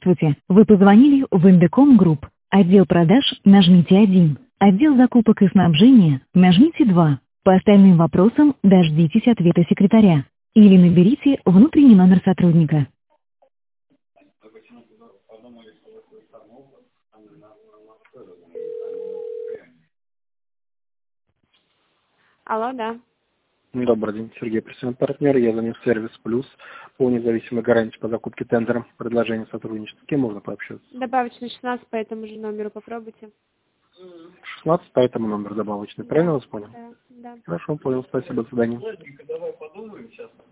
Здравствуйте, вы позвонили в Индеком Групп. Отдел продаж, нажмите 1. Отдел закупок и снабжения, нажмите 2. По остальным вопросам дождитесь ответа секретаря. Или наберите внутренний номер сотрудника. Алло, да. Добрый день, Сергей, представитель партнер. Я звоню в сервис Плюс по независимой гарантии по закупке тендера. Предложение сотрудничества. С кем можно пообщаться? Добавочный 16 по этому же номеру попробуйте. 16 по этому номеру добавочный. Да, Правильно вас понял? да. Хорошо, понял. Спасибо. До свидания.